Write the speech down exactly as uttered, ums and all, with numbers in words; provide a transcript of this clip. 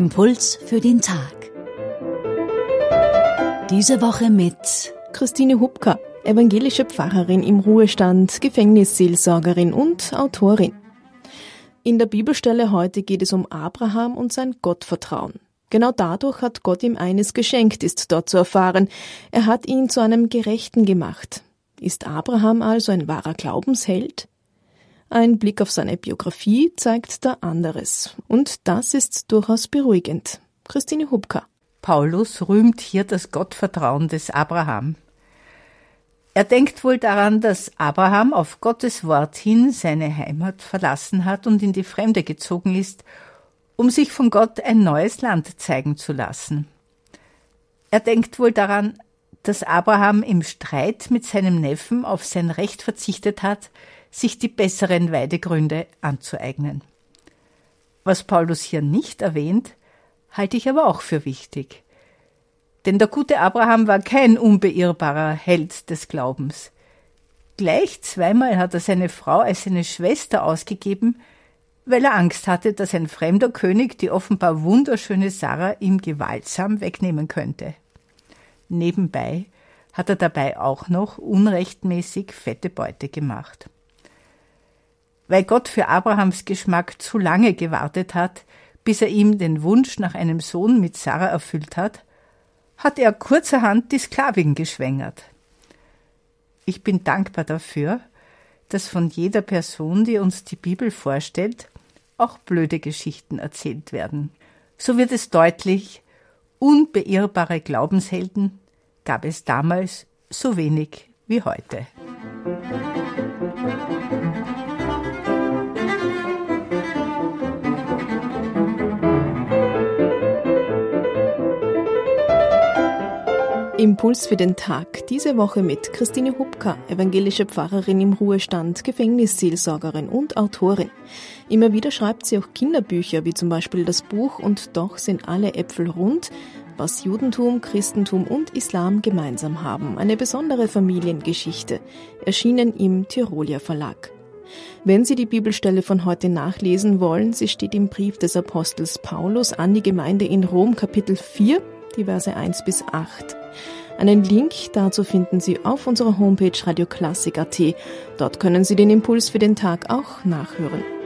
Impuls für den Tag. Diese Woche mit Christine Hubka, evangelische Pfarrerin im Ruhestand, Gefängnisseelsorgerin und Autorin. In der Bibelstelle heute geht es um Abraham und sein Gottvertrauen. Genau dadurch hat Gott ihm eines geschenkt, ist dort zu erfahren. Er hat ihn zu einem Gerechten gemacht. Ist Abraham also ein wahrer Glaubensheld? Ein Blick auf seine Biografie zeigt da anderes. Und das ist durchaus beruhigend. Christine Hubka. Paulus rühmt hier das Gottvertrauen des Abraham. Er denkt wohl daran, dass Abraham auf Gottes Wort hin seine Heimat verlassen hat und in die Fremde gezogen ist, um sich von Gott ein neues Land zeigen zu lassen. Er denkt wohl daran, dass Abraham im Streit mit seinem Neffen auf sein Recht verzichtet hat, sich die besseren Weidegründe anzueignen. Was Paulus hier nicht erwähnt, halte ich aber auch für wichtig. Denn der gute Abraham war kein unbeirrbarer Held des Glaubens. Gleich zweimal hat er seine Frau als seine Schwester ausgegeben, weil er Angst hatte, dass ein fremder König die offenbar wunderschöne Sarah ihm gewaltsam wegnehmen könnte. Nebenbei hat er dabei auch noch unrechtmäßig fette Beute gemacht. Weil Gott für Abrahams Geschmack zu lange gewartet hat, bis er ihm den Wunsch nach einem Sohn mit Sarah erfüllt hat, hat er kurzerhand die Sklavin geschwängert. Ich bin dankbar dafür, dass von jeder Person, die uns die Bibel vorstellt, auch blöde Geschichten erzählt werden. So wird es deutlich, unbeirrbare Glaubenshelden gab es damals so wenig wie heute. Impuls für den Tag, diese Woche mit Christine Hubka, evangelische Pfarrerin im Ruhestand, Gefängnisseelsorgerin und Autorin. Immer wieder schreibt sie auch Kinderbücher, wie zum Beispiel das Buch »Und doch sind alle Äpfel rund«, was Judentum, Christentum und Islam gemeinsam haben. Eine besondere Familiengeschichte, erschienen im Tiroler Verlag. Wenn Sie die Bibelstelle von heute nachlesen wollen, sie steht im Brief des Apostels Paulus an die Gemeinde in Rom, Kapitel vier, die Verse eins bis acht. Einen Link dazu finden Sie auf unserer Homepage radioklassik punkt at. Dort können Sie den Impuls für den Tag auch nachhören.